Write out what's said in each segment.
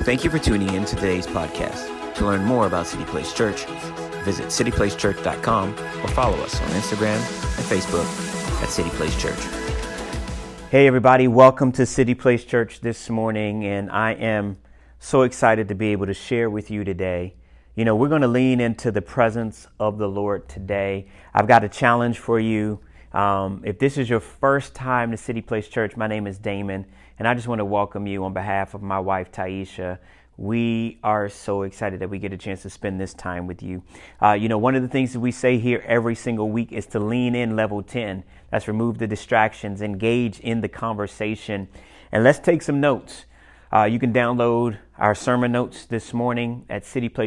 Thank you for tuning in to today's podcast. To learn more about City Place Church, visit cityplacechurch.com or follow us on Instagram and Facebook at City Place Church. Hey everybody, welcome to City Place Church this morning, and I am so excited to be able to share with you today. You know, we're going to lean into the presence of the Lord today. I've got a challenge for you. If this is your first time to City Place Church, my name is Damon, and I just want to welcome you on behalf of my wife, Taisha. We are so excited that we get a chance to spend this time with you. One of the things that we say here every single week is to lean in level 10. That's remove the distractions, engage in the conversation, and let's take some notes. You can download our sermon notes this morning at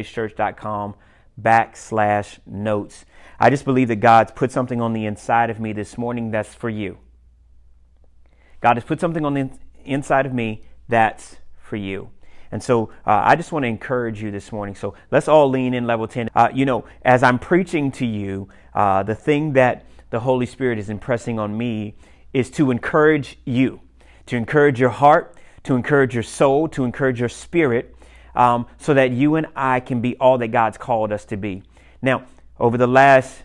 cityplacechurch.com/notes. I just believe that God's put something on the inside of me this morning that's for you. God has put something on the inside of me that's for you. And so I just want to encourage you this morning. So let's all lean in level 10. As I'm preaching to you, the thing that the Holy Spirit is impressing on me is to encourage you, to encourage your heart, to encourage your soul, to encourage your spirit, so that you and I can be all that God's called us to be. Now, over the last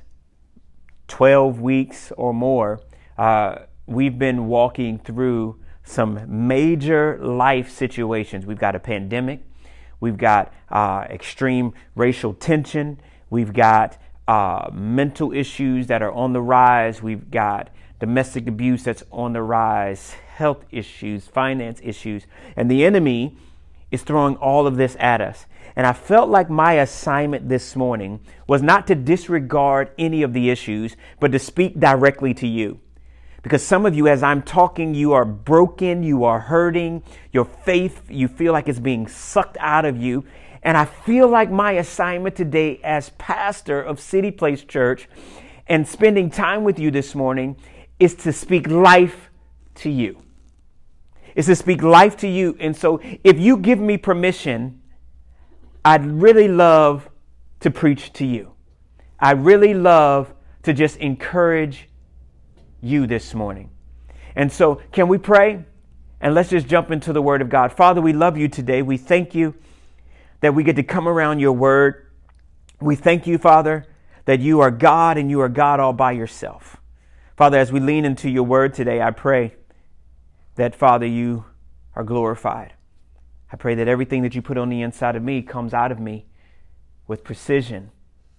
12 weeks or more, we've been walking through some major life situations. We've got a pandemic. We've got extreme racial tension. We've got mental issues that are on the rise. We've got domestic abuse that's on the rise, health issues, finance issues, and the enemy is throwing all of this at us. And I felt like my assignment this morning was not to disregard any of the issues, but to speak directly to you. Because some of you, as I'm talking, you are broken, you are hurting, your faith, you feel like it's being sucked out of you. And I feel like my assignment today as pastor of City Place Church and spending time with you this morning is to speak life to you. It's to speak life to you. And so if you give me permission, I'd really love to preach to you. I really love to just encourage you this morning. And so can we pray? And let's just jump into the Word of God. Father, we love you today. We thank you that we get to come around your Word. We thank you, Father, that you are God and you are God all by yourself. Father, as we lean into your Word today, I pray that, Father, you are glorified. I pray that everything that you put on the inside of me comes out of me with precision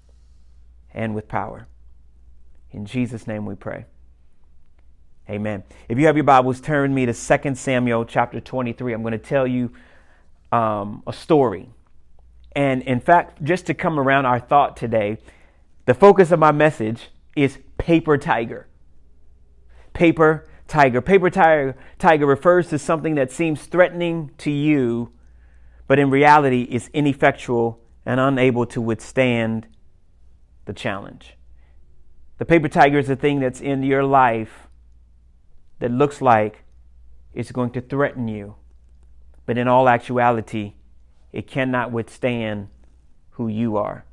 and with power. In Jesus' name we pray. Amen. If you have your Bibles, turn me to 2 Samuel chapter 23. I'm going to tell you a story. And in fact, just to come around our thought today, the focus of my message is paper tiger. Paper tiger. Paper tiger refers to something that seems threatening to you, but in reality is ineffectual and unable to withstand the challenge. The paper tiger is a thing that's in your life that looks like it's going to threaten you, but in all actuality, it cannot withstand who you are.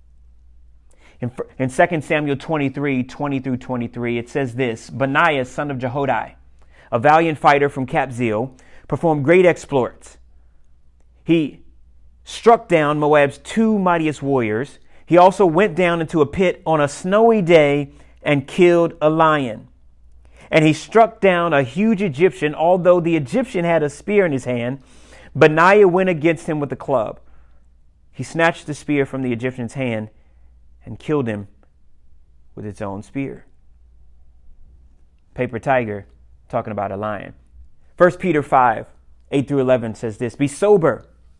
In 2 Samuel 23, 20 through 23, it says this: Benaiah, son of Jehoiada, a valiant fighter from Kabzeel, performed great exploits. He struck down Moab's 2 mightiest warriors. He also went down into a pit on a snowy day and killed a lion. And he struck down a huge Egyptian. Although the Egyptian had a spear in his hand, Benaiah went against him with a club. He snatched the spear from the Egyptian's hand and killed him with its own spear. Paper tiger, talking about a lion. 1 Peter 5, 8 through 11 says this: Be sober,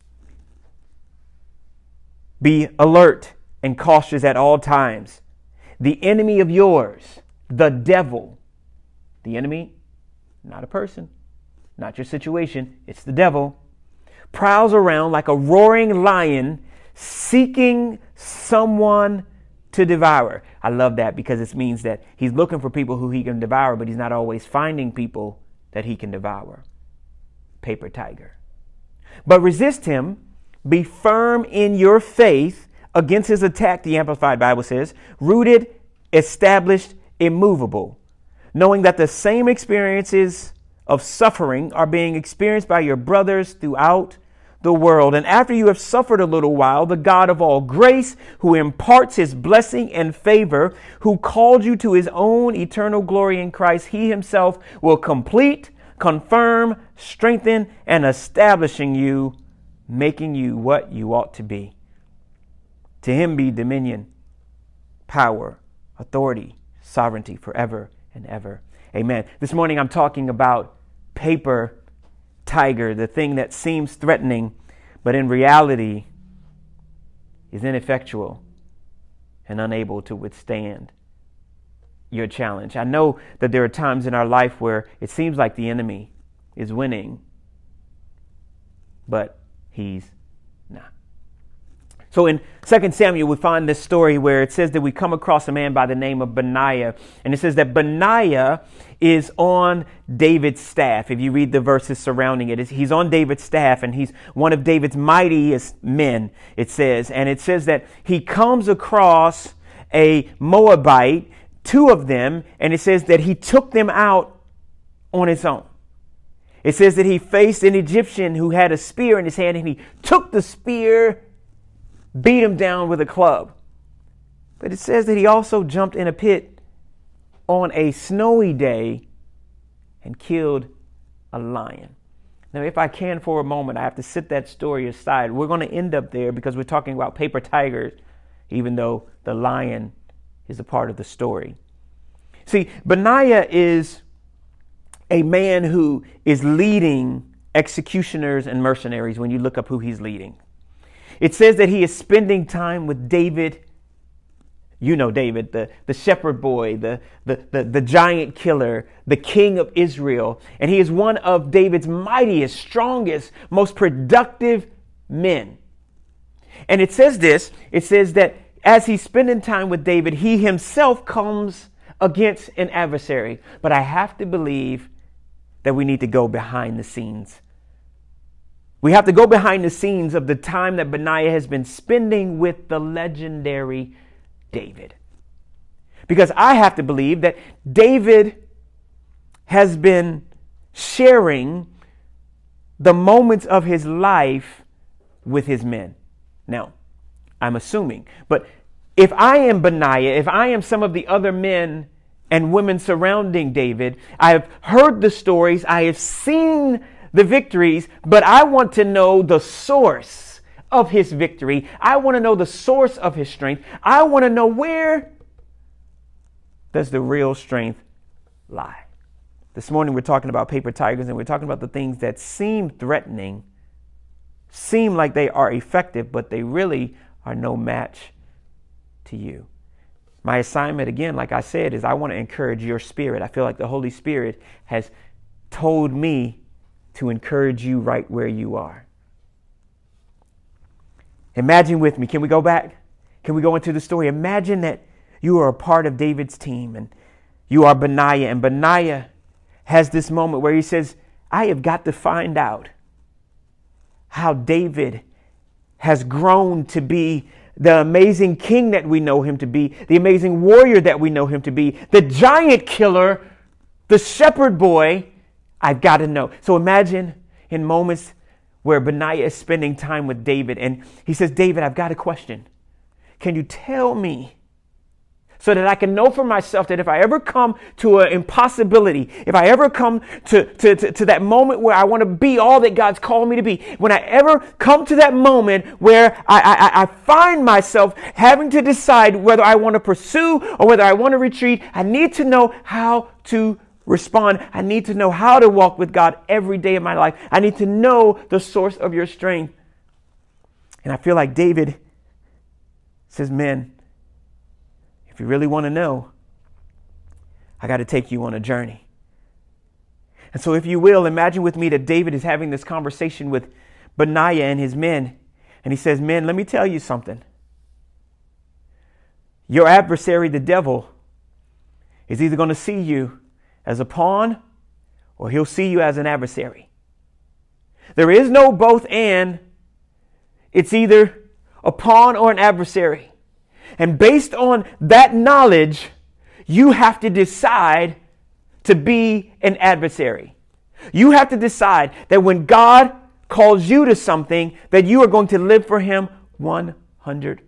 be alert and cautious at all times. The enemy of yours, the devil. The enemy, not a person, not your situation, it's the devil, prowls around like a roaring lion seeking someone to devour. I love that because it means that he's looking for people who he can devour, but he's not always finding people that he can devour. Paper tiger. But resist him, be firm in your faith against his attack, the Amplified Bible says, rooted, established, immovable, knowing that the same experiences of suffering are being experienced by your brothers throughout the world. And after you have suffered a little while, the God of all grace, who imparts his blessing and favor, who called you to his own eternal glory in Christ, he himself will complete, confirm, strengthen, and establishing you, making you what you ought to be. To him be dominion, power, authority, sovereignty forever and ever. Amen. This morning I'm talking about paper tiger, the thing that seems threatening, but in reality is ineffectual and unable to withstand your challenge. I know that there are times in our life where it seems like the enemy is winning, but he's not. So in 2 Samuel, we find this story where it says that we come across a man by the name of Benaiah. And it says that Benaiah is on David's staff. If you read the verses surrounding it, he's on David's staff and he's one of David's mightiest men, it says. And it says that he comes across a Moabite, two of them, and it says that he took them out on his own. It says that he faced an Egyptian who had a spear in his hand, and he took the spear, beat him down with a club. But it says that he also jumped in a pit on a snowy day and killed a lion. Now, if I can for a moment, I have to set that story aside. We're going to end up there because we're talking about paper tigers, even though the lion is a part of the story. See, Benaiah is a man who is leading executioners and mercenaries when you look up who he's leading. It says that he is spending time with David. You know David, the shepherd boy, the giant killer, the king of Israel. And he is one of David's mightiest, strongest, most productive men. And it says this, it says that as he's spending time with David, he himself comes against an adversary. But I have to believe that we need to go behind the scenes. We have to go behind the scenes of the time that Benaiah has been spending with the legendary David. Because I have to believe that David has been sharing the moments of his life with his men. Now, I'm assuming, but if I am Benaiah, if I am some of the other men and women surrounding David, I have heard the stories, I have seen the victories, but I want to know the source of his victory. I want to know the source of his strength. I want to know where does the real strength lie. This morning we're talking about paper tigers, and we're talking about the things that seem threatening, seem like they are effective, but they really are no match to you. My assignment, again, like I said, is I want to encourage your spirit. I feel like the Holy Spirit has told me to encourage you right where you are. Imagine with me, can we go back? Can we go into the story? Imagine that you are a part of David's team and you are Benaiah, and Benaiah has this moment where he says, I have got to find out how David has grown to be the amazing king that we know him to be, the amazing warrior that we know him to be, the giant killer, the shepherd boy. I've got to know. So imagine in moments where Benaiah is spending time with David and he says, David, I've got a question. Can you tell me so that I can know for myself that if I ever come to an impossibility, if I ever come to that moment where I want to be all that God's called me to be, when I ever come to that moment where I find myself having to decide whether I want to pursue or whether I want to retreat, I need to know how to respond. I need to know how to walk with God every day of my life. I need to know the source of your strength. And I feel like David says, man, if you really want to know, I got to take you on a journey. And so if you will, imagine with me that David is having this conversation with Benaiah and his men. And he says, men, let me tell you something. Your adversary, the devil, is either going to see you as a pawn or he'll see you as an adversary. There is no both and. It's either a pawn or an adversary. And based on that knowledge, you have to decide to be an adversary. You have to decide that when God calls you to something, that you are going to live for Him 100%.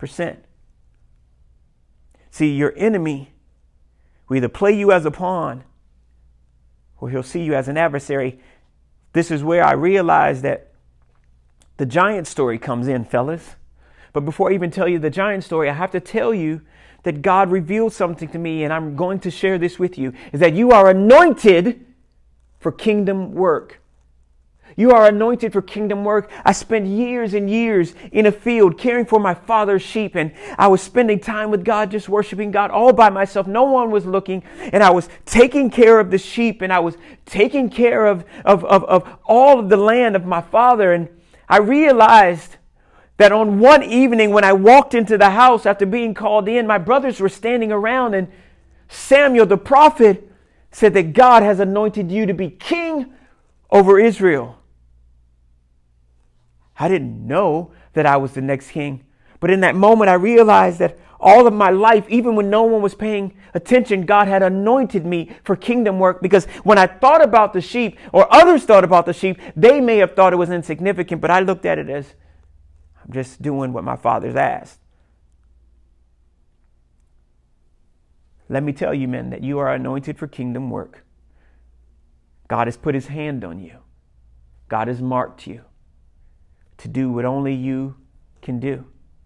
See, your enemy will either play you as a pawn or he'll see you as an adversary. This is where I realize that the giant story comes in, fellas. But before I even tell you the giant story, I have to tell you that God revealed something to me, and I'm going to share this with you, is that you are anointed for kingdom work. You are anointed for kingdom work. I spent years and years in a field caring for my father's sheep, and I was spending time with God, just worshiping God all by myself. No one was looking, and I was taking care of the sheep, and I was taking care of all of the land of my father. And I realized that on one evening when I walked into the house after being called in, my brothers were standing around, and Samuel the prophet said that God has anointed you to be king over Israel. I didn't know that I was the next king. But in that moment, I realized that all of my life, even when no one was paying attention, God had anointed me for kingdom work. Because when I thought about the sheep, or others thought about the sheep, they may have thought it was insignificant, but I looked at it as, I'm just doing what my father's asked. Let me tell you, men, that you are anointed for kingdom work. God has put His hand on you. God has marked you to do what only you can do.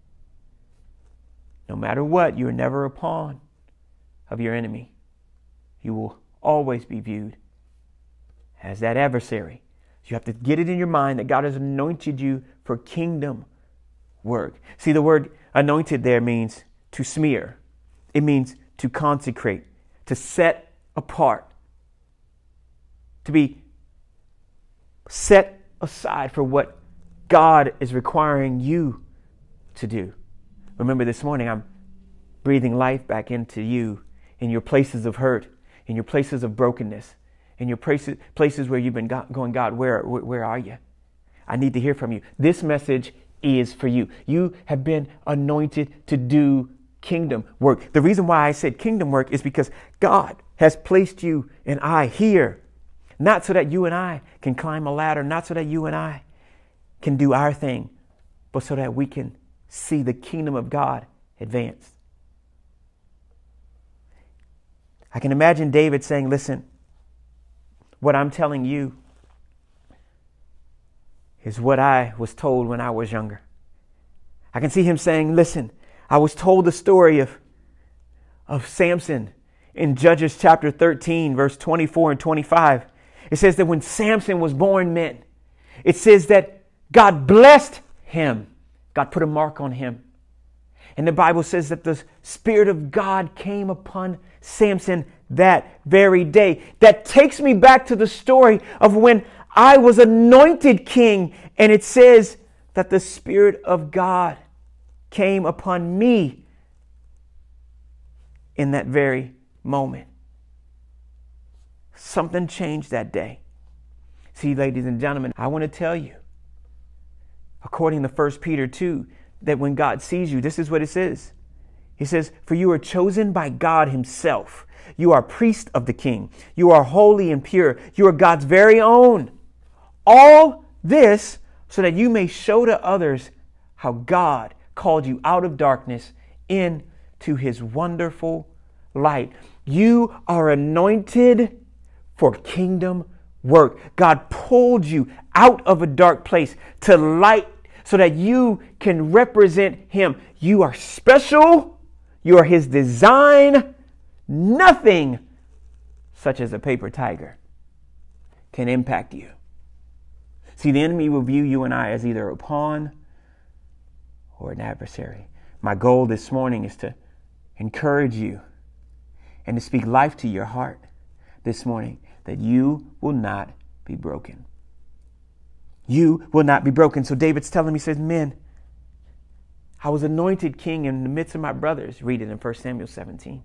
No matter what, you're never a pawn of your enemy. You will always be viewed as that adversary. You have to get it in your mind that God has anointed you for kingdom work. See, the word anointed there means to smear. It means to consecrate, to set apart, to be set aside for what God is requiring you to do. Remember, this morning I'm breathing life back into you in your places of hurt, in your places of brokenness, in your places where you've been going, God, where are you? I need to hear from you. This message is for you. You have been anointed to do kingdom work. The reason why I said kingdom work is because God has placed you and I here, not so that you and I can climb a ladder, not so that you and I can do our thing, but so that we can see the kingdom of God advance. I can imagine David saying, listen, what I'm telling you is what I was told when I was younger. I can see him saying, listen, I was told the story of Samson in Judges chapter 13, verse 24 and 25. It says that when Samson was born, men, it says that God blessed him. God put a mark on him. And the Bible says that the Spirit of God came upon Samson that very day. That takes me back to the story of when I was anointed king. And it says that the Spirit of God came upon me in that very moment. Something changed that day. See, ladies and gentlemen, I want to tell you, according to 1 Peter 2, that when God sees you, this is what it says. He says, for you are chosen by God Himself. You are priest of the King. You are holy and pure. You are God's very own. All this so that you may show to others how God called you out of darkness into His wonderful light. You are anointed for kingdom work. God pulled you out of a dark place to light so that you can represent Him. You are special. You are His design. Nothing such as a paper tiger can impact you. See, the enemy will view you and I as either a pawn or an adversary. My goal this morning is to encourage you and to speak life to your heart this morning, that you will not be broken. You will not be broken. So David's telling me, he says, men, I was anointed king in the midst of my brothers. Read it in 1 Samuel 16.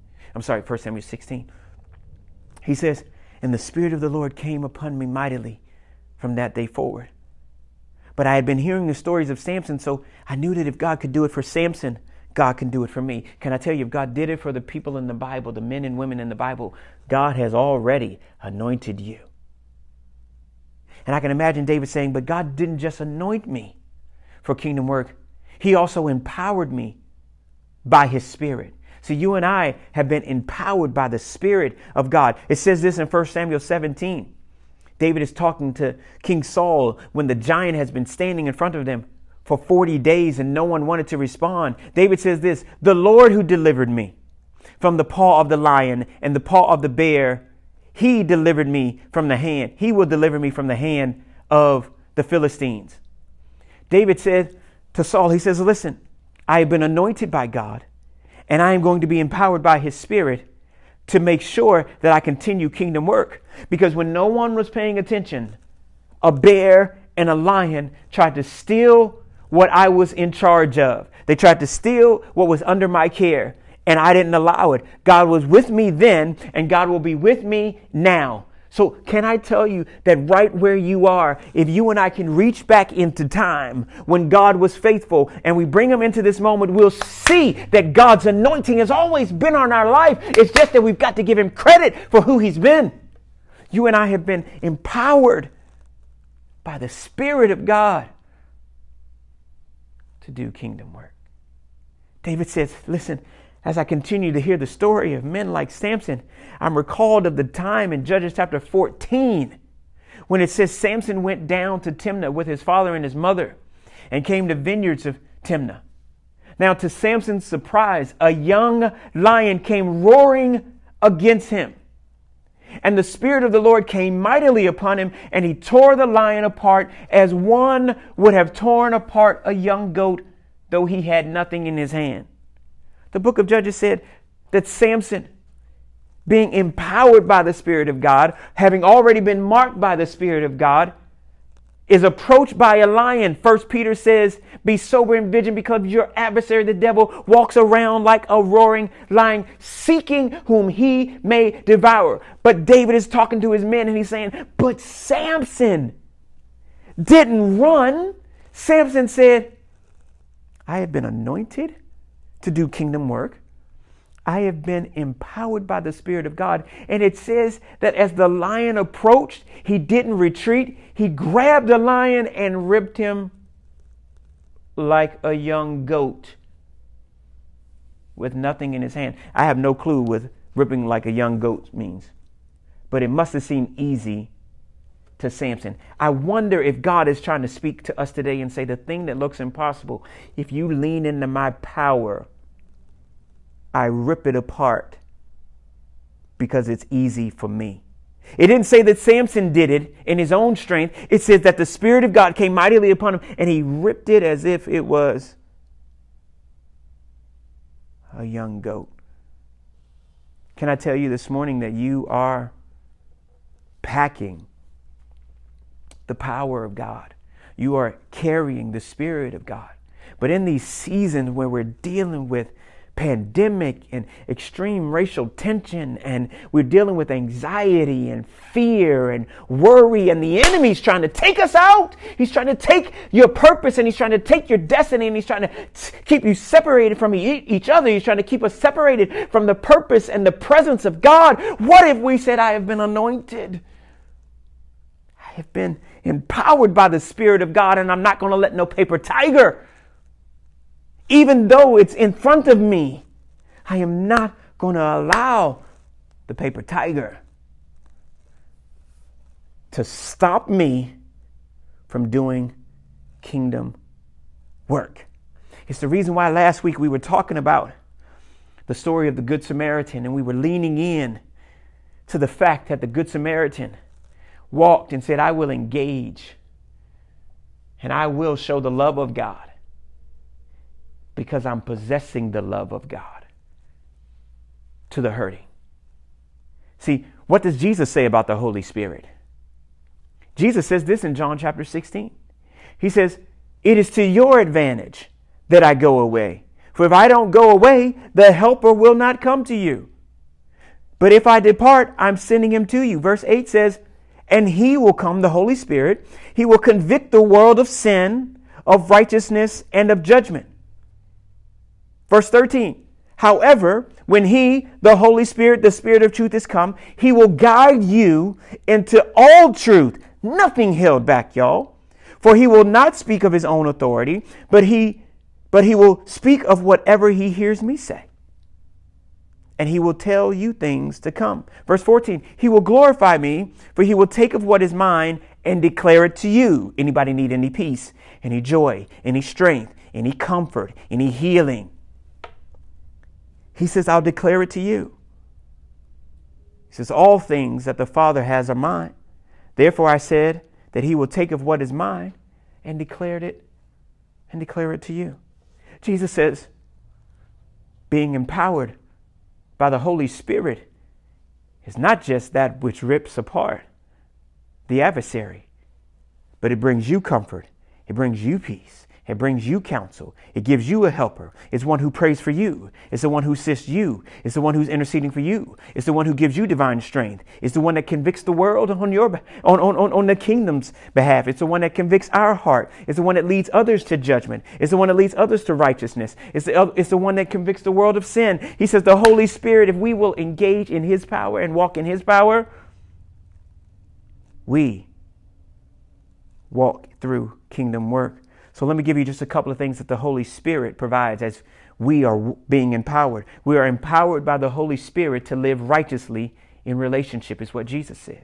He says, and the Spirit of the Lord came upon me mightily from that day forward. But I had been hearing the stories of Samson, so I knew that if God could do it for Samson, God can do it for me. Can I tell you, if God did it for the people in the Bible, the men and women in the Bible, God has already anointed you. And I can imagine David saying, but God didn't just anoint me for kingdom work. He also empowered me by his Spirit. So you and I have been empowered by the Spirit of God. It says this in 1 Samuel 17. David is talking to King Saul when the giant has been standing in front of them for 40 days and no one wanted to respond. David says this, the Lord who delivered me from the paw of the lion and the paw of the bear, he delivered me from the hand. He will deliver me from the hand of the Philistines. David said to Saul, he says, listen, I have been anointed by God and I am going to be empowered by his Spirit to make sure that I continue kingdom work. Because when no one was paying attention, a bear and a lion tried to steal what I was in charge of. They tried to steal what was under my care. And I didn't allow it. God was with me then, and God will be with me now. So can I tell you that right where you are, if you and I can reach back into time when God was faithful and we bring him into this moment, we'll see that God's anointing has always been on our life. It's just that we've got to give him credit for who he's been. You and I have been empowered by the Spirit of God to do kingdom work. David says, listen, as I continue to hear the story of men like Samson, I'm recalled of the time in Judges chapter 14 when it says Samson went down to Timnah with his father and his mother and came to vineyards of Timnah. Now, to Samson's surprise, a young lion came roaring against him. And the Spirit of the Lord came mightily upon him, and he tore the lion apart as one would have torn apart a young goat, though he had nothing in his hand. The book of Judges said that Samson, being empowered by the Spirit of God, having already been marked by the Spirit of God, is approached by a lion. 1 Peter says, be sober and vigilant because your adversary, the devil, walks around like a roaring lion, seeking whom he may devour. But David is talking to his men and he's saying, but Samson didn't run. Samson said, I have been anointed to do kingdom work. I have been empowered by the Spirit of God. And it says that as the lion approached, he didn't retreat. He grabbed the lion and ripped him like a young goat with nothing in his hand. I have no clue what ripping like a young goat means, but it must have seemed easy to Samson. I wonder if God is trying to speak to us today and say the thing that looks impossible, if you lean into my power, I rip it apart because it's easy for me. It didn't say that Samson did it in his own strength. It says that the Spirit of God came mightily upon him and he ripped it as if it was a young goat. Can I tell you this morning that you are packing the power of God? You are carrying the Spirit of God. But in these seasons where we're dealing with pandemic and extreme racial tension, and we're dealing with anxiety and fear and worry, and the enemy's trying to take us out. He's trying to take your purpose, and he's trying to take your destiny, and he's trying to keep you separated from each other. He's trying to keep us separated from the purpose and the presence of God. What if we said, I have been anointed? I have been empowered by the Spirit of God, and I'm not going to let no paper tiger, even though it's in front of me, I am not going to allow the paper tiger to stop me from doing kingdom work. It's the reason why last week we were talking about the story of the Good Samaritan, and we were leaning in to the fact that the Good Samaritan walked and said, I will engage and I will show the love of God, because I'm possessing the love of God to the hurting. See, what does Jesus say about the Holy Spirit? Jesus says this in John chapter 16. He says, it is to your advantage that I go away. For if I don't go away, the helper will not come to you. But if I depart, I'm sending him to you. Verse 8 says, and he will come, the Holy Spirit. He will convict the world of sin, of righteousness, and of judgment. Verse 13, however, when he, the Holy Spirit, the Spirit of truth is come, he will guide you into all truth. Nothing held back, y'all. For he will not speak of his own authority, but he will speak of whatever he hears me say. And he will tell you things to come. Verse 14, he will glorify me, for he will take of what is mine and declare it to you. Anybody need any peace, any joy, any strength, any comfort, any healing? He says, I'll declare it to you. He says, all things that the Father has are mine. Therefore I said that he will take of what is mine and declare it to you. Jesus says, being empowered by the Holy Spirit is not just that which rips apart the adversary, but it brings you comfort. It brings you peace. It brings you counsel. It gives you a helper. It's one who prays for you. It's the one who assists you. It's the one who's interceding for you. It's the one who gives you divine strength. It's the one that convicts the world on the kingdom's behalf. It's the one that convicts our heart. It's the one that leads others to judgment. It's the one that leads others to righteousness. It's the one that convicts the world of sin. He says the Holy Spirit, if we will engage in his power and walk in his power, we walk through kingdom work. So let me give you just a couple of things that the Holy Spirit provides as we are being empowered. We are empowered by the Holy Spirit to live righteously in relationship, is what Jesus said.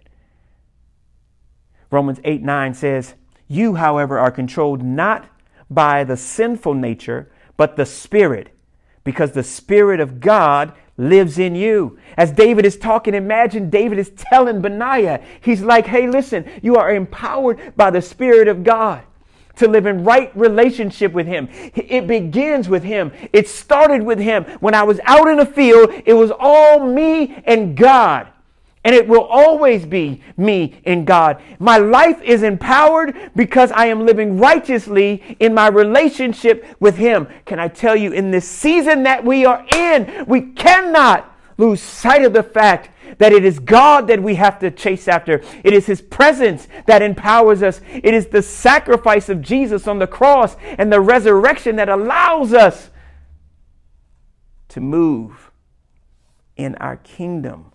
Romans 8:9 says, you, however, are controlled not by the sinful nature, but the Spirit, because the Spirit of God lives in you. As David is talking, imagine David is telling Benaiah, he's like, hey, listen, you are empowered by the Spirit of God to live in right relationship with him. It begins with him. It started with him. When I was out in the field, it was all me and God. And it will always be me and God. My life is empowered because I am living righteously in my relationship with him. Can I tell you, in this season that we are in, we cannot lose sight of the fact that it is God that we have to chase after. It is his presence that empowers us. It is the sacrifice of Jesus on the cross and the resurrection that allows us to move in our kingdom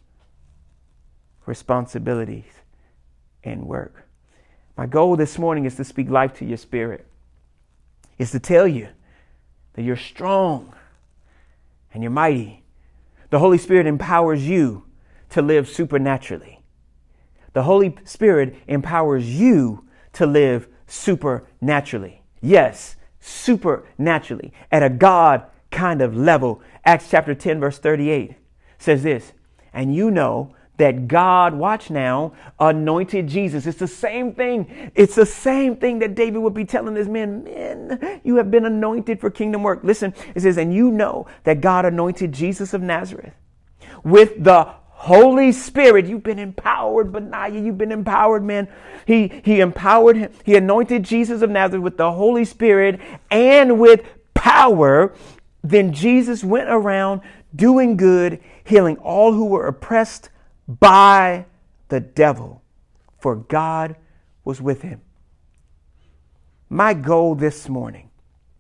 responsibilities and work. My goal this morning is to speak life to your spirit. Is to tell you that you're strong and you're mighty. The Holy Spirit empowers you to live supernaturally. The Holy Spirit empowers you to live supernaturally. Yes, supernaturally, at a God kind of level. Acts chapter 10, verse 38 says this, and you know that God, watch now, anointed Jesus. It's the same thing. It's the same thing that David would be telling his men, you have been anointed for kingdom work. Listen, it says, and you know that God anointed Jesus of Nazareth with the Holy Spirit. You've been empowered, Benaiah. You've been empowered, man. He empowered him. He anointed Jesus of Nazareth with the Holy Spirit and with power. Then Jesus went around doing good, healing all who were oppressed by the devil, for God was with him. My goal this morning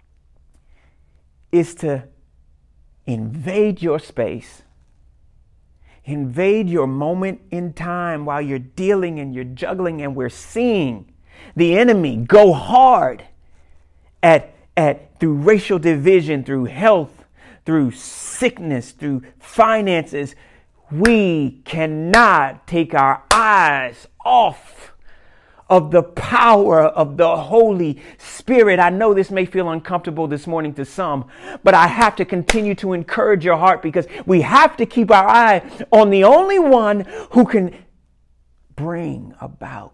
is to invade your space. Invade your moment in time while you're dealing and you're juggling, and we're seeing the enemy go hard at through racial division, through health, through sickness, through finances. We cannot take our eyes off of the power of the Holy Spirit. I know this may feel uncomfortable this morning to some, but I have to continue to encourage your heart, because we have to keep our eye on the only one who can bring about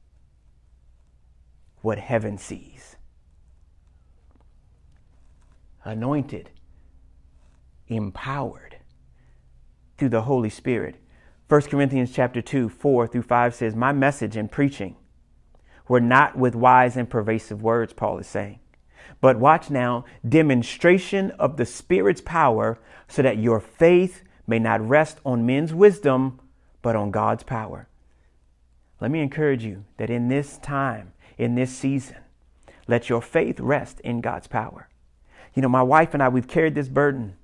what heaven sees. Anointed, empowered through the Holy Spirit. 1 Corinthians chapter 2, 4 through 5 says, my message and preaching were not with wise and pervasive words, Paul is saying, but watch now, demonstration of the Spirit's power, so that your faith may not rest on men's wisdom, but on God's power. Let me encourage you that in this time, in this season, let your faith rest in God's power. You know, my wife and I, we've carried this burden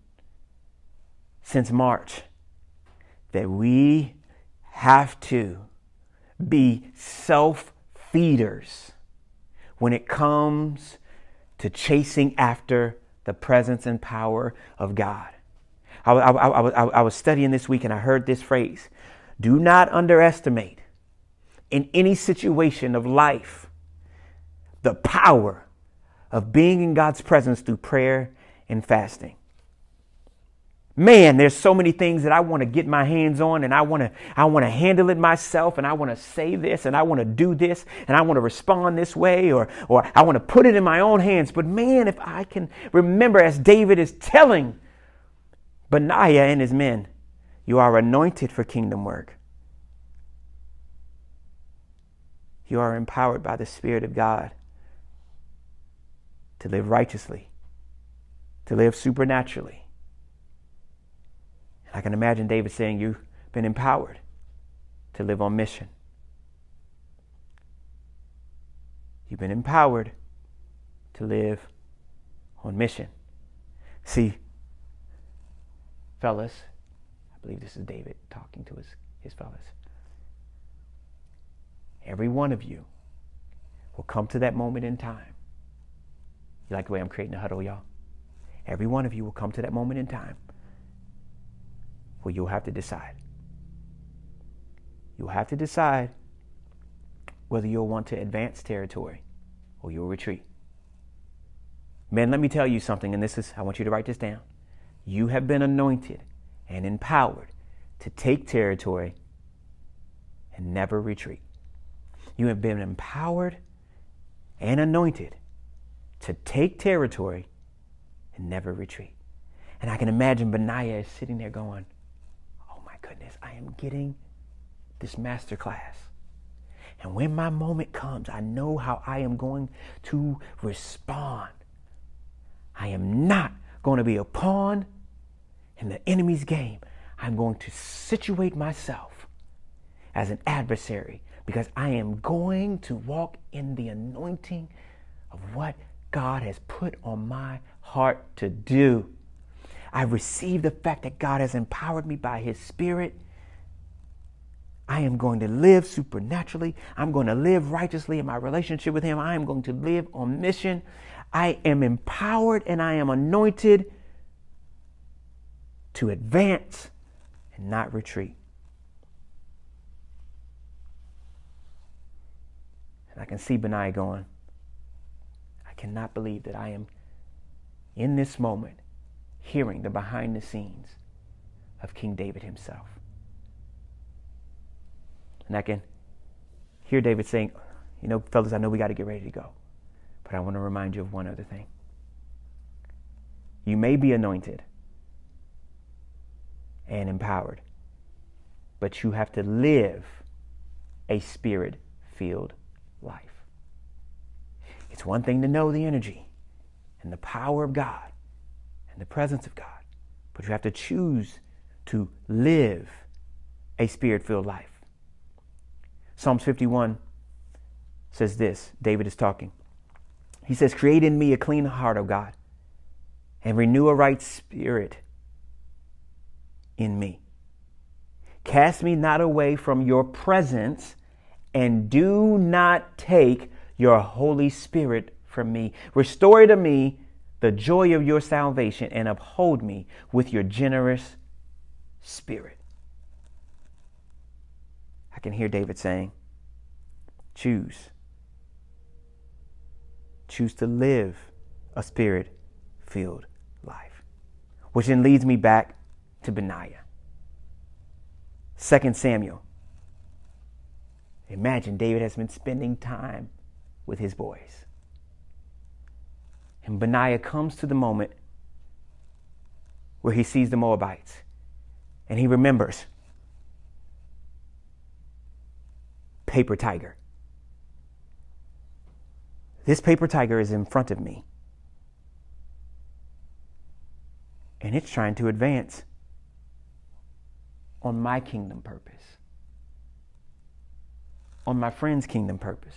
since March, that we have to be self-feeders when it comes to chasing after the presence and power of God. I was studying this week and I heard this phrase: do not underestimate in any situation of life the power of being in God's presence through prayer and fasting. Man, there's so many things that I want to get my hands on, and I want to handle it myself, and I want to say this, and I want to do this, and I want to respond this way, or I want to put it in my own hands. But man, if I can remember, as David is telling Benaiah and his men, you are anointed for kingdom work. You are empowered by the Spirit of God to live righteously, to live supernaturally. I can imagine David saying, you've been empowered to live on mission. You've been empowered to live on mission. See, fellas, I believe this is David talking to his fellas. Every one of you will come to that moment in time. You like the way I'm creating a huddle, y'all? Every one of you will come to that moment in time where you'll have to decide. You'll have to decide whether you'll want to advance territory or you'll retreat. Men, let me tell you something, and I want you to write this down. You have been anointed and empowered to take territory and never retreat. You have been empowered and anointed to take territory and never retreat. And I can imagine Benaiah is sitting there going, oh my goodness, I am getting this master class. And when my moment comes, I know how I am going to respond. I am not going to be a pawn in the enemy's game. I'm going to situate myself as an adversary because I am going to walk in the anointing of what God has put on my heart to do. I receive the fact that God has empowered me by His Spirit. I am going to live supernaturally. I'm going to live righteously in my relationship with Him. I am going to live on mission. I am empowered and I am anointed to advance and not retreat. And I can see Benaiah going, I cannot believe that I am in this moment hearing the behind the scenes of King David himself. And I can hear David saying, fellas, I know we got to get ready to go. But I want to remind you of one other thing. You may be anointed and empowered, but you have to live a Spirit-filled life. It's one thing to know the energy and the power of God and the presence of God, but you have to choose to live a Spirit-filled life. Psalms 51 says this. David is talking. He says, create in me a clean heart, O God, and renew a right spirit in me. Cast me not away from your presence, and do not take your Holy Spirit from me. Restore to me the joy of your salvation, and uphold me with your generous spirit. I can hear David saying, choose. Choose to live a Spirit-filled life. Which then leads me back to Benaiah. 2 Samuel. Imagine David has been spending time with his boys. And Benaiah comes to the moment where he sees the Moabites. And he remembers paper tiger. This paper tiger is in front of me. And it's trying to advance on my kingdom purpose. On my friend's kingdom purpose.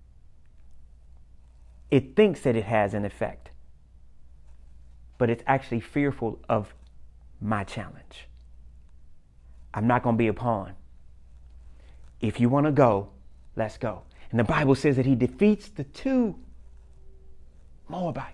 It thinks that it has an effect, but it's actually fearful of my challenge. I'm not going to be a pawn. if you want to go, let's go. And the Bible says that he defeats the 2 Moabites.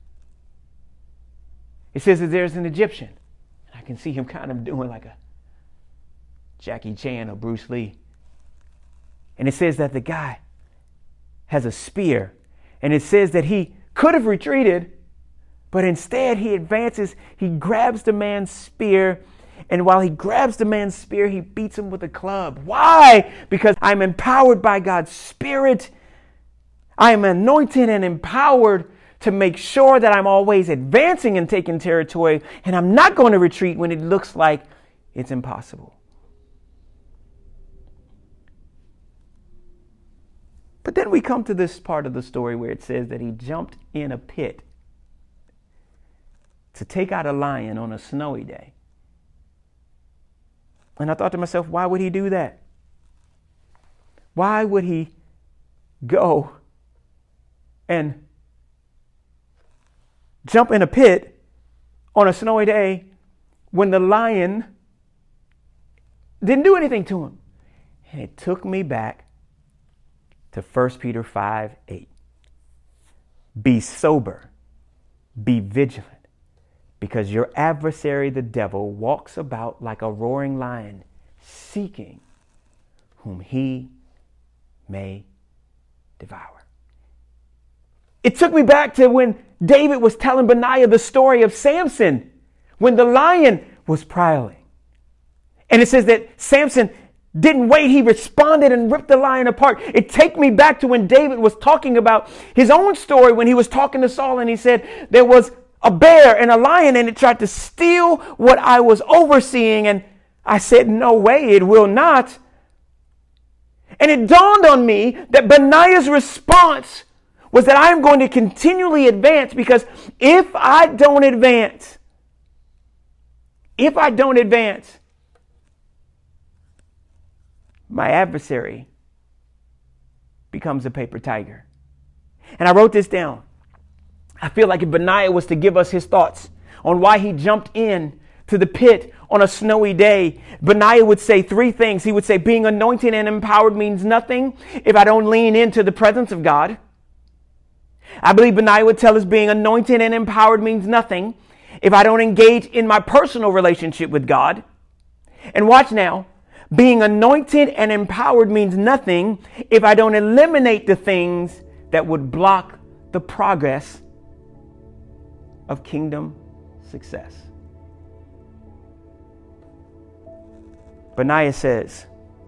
It says that there's an Egyptian. I can see him kind of doing like a Jackie Chan or Bruce Lee. And it says that the guy has a spear. And it says that he could have retreated, but instead he advances. He grabs the man's spear. And while he grabs the man's spear, he beats him with a club. Why? Because I'm empowered by God's Spirit. I am anointed and empowered to make sure that I'm always advancing and taking territory. And I'm not going to retreat when it looks like it's impossible. But then we come to this part of the story where it says that he jumped in a pit to take out a lion on a snowy day. And I thought to myself, why would he do that? Why would he go and jump in a pit on a snowy day when the lion didn't do anything to him? And it took me back to 1 Peter 5:8. Be sober, be vigilant, because your adversary, the devil, walks about like a roaring lion, seeking whom he may devour. It took me back to when David was telling Benaiah the story of Samson, when the lion was prowling. And it says that Samson didn't wait. He responded and ripped the lion apart. It takes me back to when David was talking about his own story when he was talking to Saul, and he said there was a bear and a lion and it tried to steal what I was overseeing. And I said, no way, it will not. And it dawned on me that Benaiah's response was that I'm going to continually advance, because if I don't advance, my adversary becomes a paper tiger. And I wrote this down. I feel like if Benaiah was to give us his thoughts on why he jumped in to the pit on a snowy day, Benaiah would say 3 things. He would say, being anointed and empowered means nothing if I don't lean into the presence of God. I believe Benaiah would tell us being anointed and empowered means nothing if I don't engage in my personal relationship with God. And watch now. Being anointed and empowered means nothing if I don't eliminate the things that would block the progress of kingdom success. Benaiah says,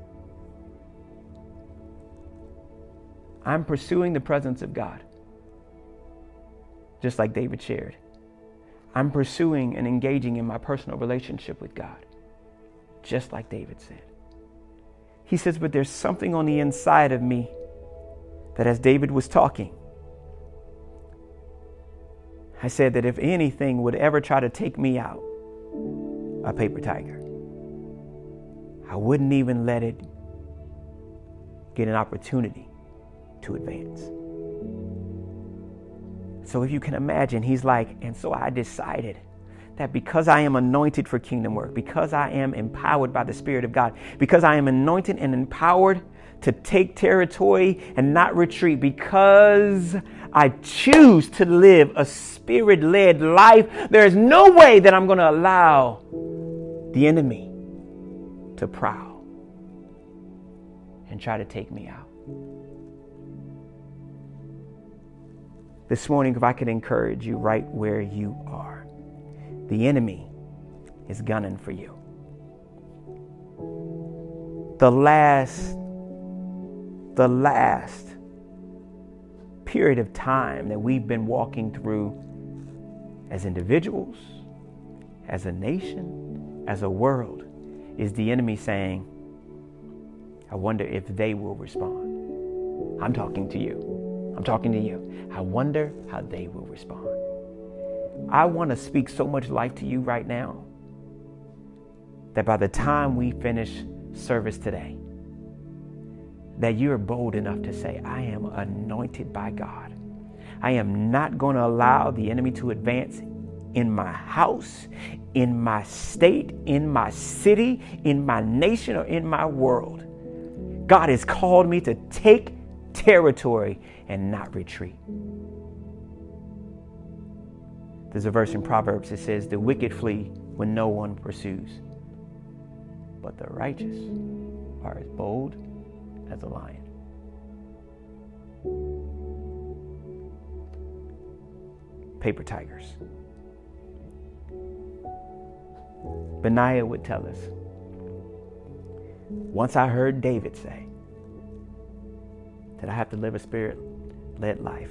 I'm pursuing the presence of God, just like David shared. I'm pursuing and engaging in my personal relationship with God, just like David said. He says, but there's something on the inside of me that as David was talking, I said that if anything would ever try to take me out, a paper tiger, I wouldn't even let it get an opportunity to advance. So if you can imagine, he's like, and so I decided that because I am anointed for kingdom work, because I am empowered by the Spirit of God, because I am anointed and empowered to take territory and not retreat, because I choose to live a Spirit-led life, there is no way that I'm going to allow the enemy to prowl and try to take me out. This morning, if I could encourage you right where you are, the enemy is gunning for you. The last period of time that we've been walking through as individuals, as a nation, as a world, is the enemy saying, I wonder if they will respond. I'm talking to you. I'm talking to you. I wonder how they will respond. I want to speak so much life to you right now that by the time we finish service today, that you're bold enough to say, I am anointed by God. I am not going to allow the enemy to advance in my house, in my state, in my city, in my nation, or in my world. God has called me to take territory and not retreat. There's a verse in Proverbs that says, the wicked flee when no one pursues, but the righteous are as bold as a lion. Paper tigers. Benaiah would tell us, once I heard David say that I have to live a spirit-led life,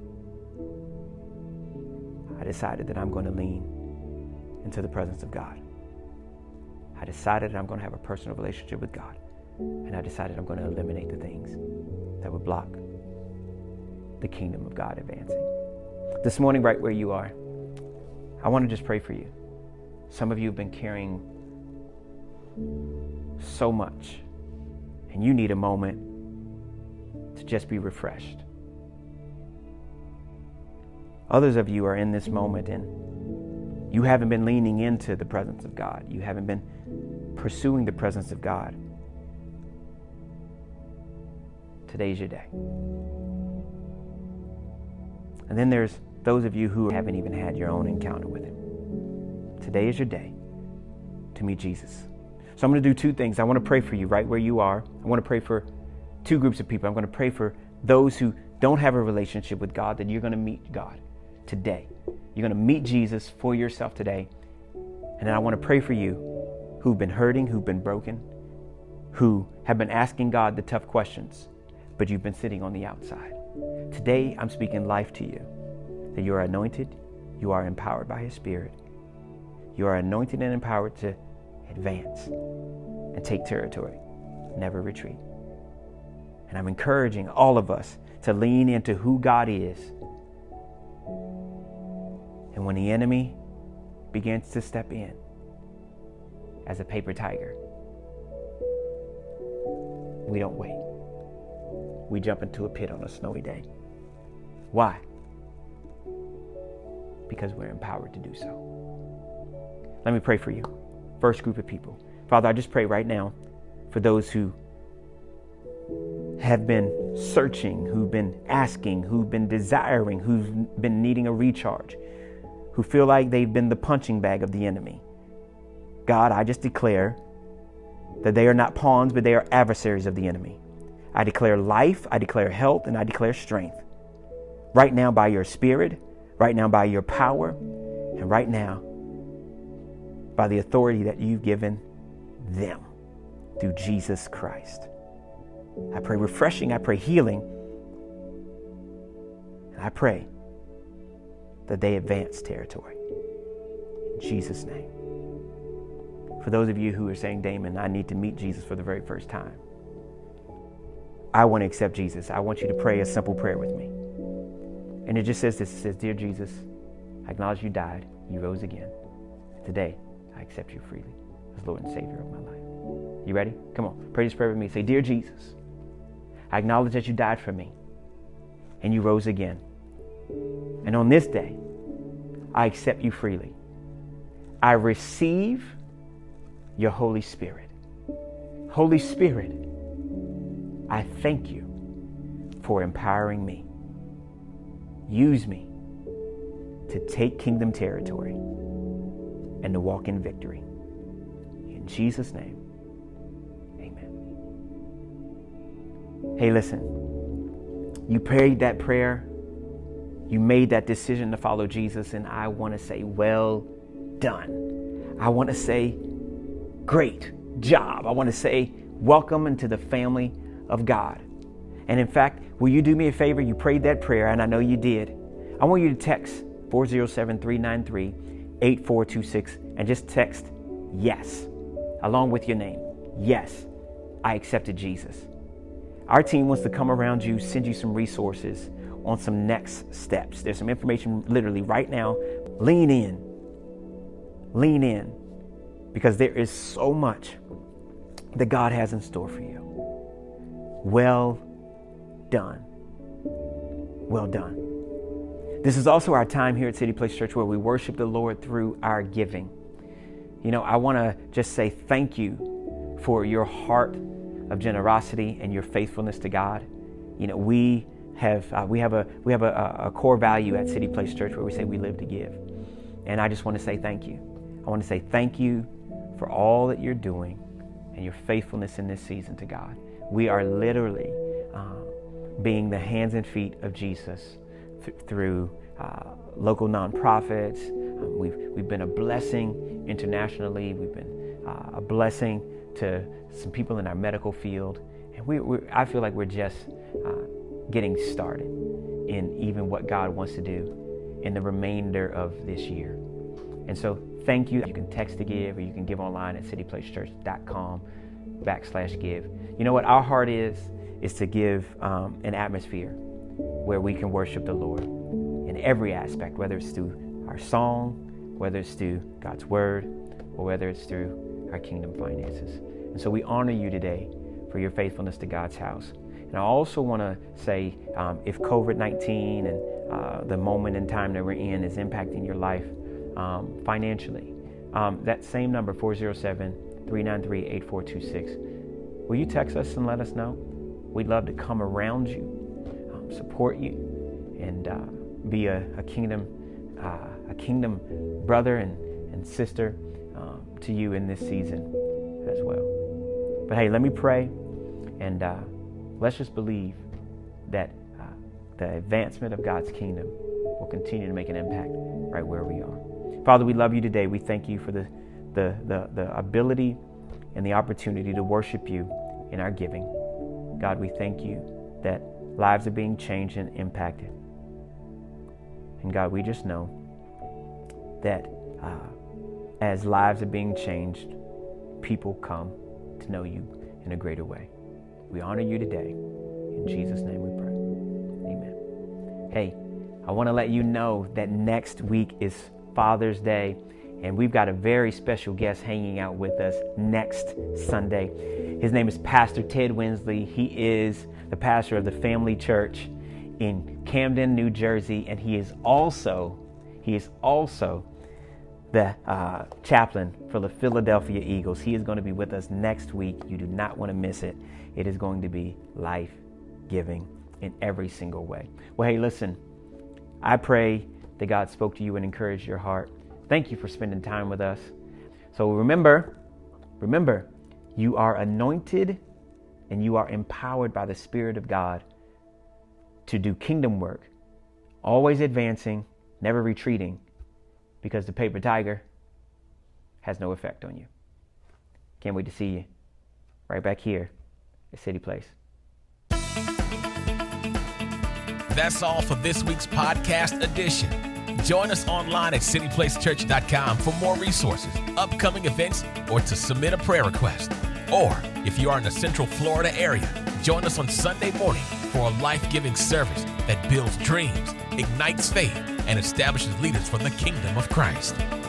I decided that I'm going to lean into the presence of God. I decided that I'm going to have a personal relationship with God. And I decided I'm going to eliminate the things that would block the kingdom of God advancing. This morning, right where you are, I want to just pray for you. Some of you have been carrying so much, and you need a moment to just be refreshed. Others of you are in this moment and you haven't been leaning into the presence of God. You haven't been pursuing the presence of God. Today's your day. And then there's those of you who haven't even had your own encounter with Him. Today is your day to meet Jesus. So I'm going to do two things. I want to pray for you right where you are. I want to pray for two groups of people. I'm going to pray for those who don't have a relationship with God, that you're going to meet God today. You're going to meet Jesus for yourself today. And then I want to pray for you who've been hurting, who've been broken, who have been asking God the tough questions, but you've been sitting on the outside. Today, I'm speaking life to you, that you are anointed, you are empowered by His Spirit. You are anointed and empowered to advance and take territory, never retreat. And I'm encouraging all of us to lean into who God is. And when the enemy begins to step in as a paper tiger, we don't wait. We jump into a pit on a snowy day. Why? Because we're empowered to do so. Let me pray for you. First group of people. Father, I just pray right now for those who have been searching, who've been asking, who've been desiring, who've been needing a recharge, who feel like they've been the punching bag of the enemy. God, I just declare that they are not pawns, but they are adversaries of the enemy. I declare life, I declare health, and I declare strength. Right now by your Spirit, right now by your power, and right now by the authority that you've given them through Jesus Christ. I pray refreshing, I pray healing, and I pray that they advance territory. In Jesus' name. For those of you who are saying, Damon, I need to meet Jesus for the very first time, I want to accept Jesus. I want you to pray a simple prayer with me. And it just says this, it says, Dear Jesus, I acknowledge you died, you rose again. Today, I accept you freely as Lord and Savior of my life. You ready? Come on, pray this prayer with me. Say, Dear Jesus, I acknowledge that you died for me and you rose again. And on this day, I accept you freely. I receive your Holy Spirit. Holy Spirit, I thank you for empowering me. Use me to take kingdom territory and to walk in victory. In Jesus' name, amen. Hey, listen, you prayed that prayer. You made that decision to follow Jesus, and I want to say, well done. I want to say, great job. I want to say, welcome into the family of God. And in fact, will you do me a favor? You prayed that prayer, and I know you did. I want you to text 407-393-8426 and just text yes, along with your name. Yes, I accepted Jesus. Our team wants to come around you, send you some resources on some next steps. There's some information literally right now. Lean in, because there is so much that God has in store for you. Well done. Well done. This is also our time here at City Place Church where we worship the Lord through our giving. You know, I want to just say thank you for your heart of generosity and your faithfulness to God. You know, we have a core value at City Place Church where we say we live to give. And I just want to say thank you. I want to say thank you for all that you're doing and your faithfulness in this season to God. We are literally being the hands and feet of Jesus through local nonprofits. We've been a blessing internationally. We've been a blessing to some people in our medical field. And I feel like we're just getting started in even what God wants to do in the remainder of this year. And so thank you. You can text to give, or you can give online at cityplacechurch.com/give. You know what our heart is to give an atmosphere where we can worship the Lord in every aspect, whether it's through our song, whether it's through God's word, or whether it's through our kingdom finances. And so we honor you today for your faithfulness to God's house. And I also want to say, if COVID-19 and the moment in time that we're in is impacting your life financially, that same number, 407-393-8426, will you text us and let us know? We'd love to come around you, support you, and be a kingdom brother and sister to you in this season as well. But hey, let me pray, and let's just believe that the advancement of God's kingdom will continue to make an impact right where we are. Father, we love you today. We thank you for the ability and the opportunity to worship you in our giving. God, we thank you that lives are being changed and impacted. And God, we just know that as lives are being changed, people come to know you in a greater way. We honor you today. In Jesus' name we pray. Amen. Hey, I want to let you know that next week is Father's Day, and we've got a very special guest hanging out with us next Sunday. His name is Pastor Ted Winsley. He is the pastor of the Family Church in Camden, New Jersey, and he is also the chaplain for the Philadelphia Eagles. He is going to be with us next week. You do not want to miss it. It is going to be life-giving in every single way. Well, hey, listen, I pray that God spoke to you and encouraged your heart. Thank you for spending time with us. So remember, you are anointed and you are empowered by the Spirit of God to do kingdom work, always advancing, never retreating, because the paper tiger has no effect on you. Can't wait to see you right back here at City Place. That's all for this week's podcast edition. Join us online at cityplacechurch.com for more resources, upcoming events, or to submit a prayer request. Or if you are in the Central Florida area, join us on Sunday morning for a life-giving service that builds dreams, ignites faith, and establishes leaders for the kingdom of Christ.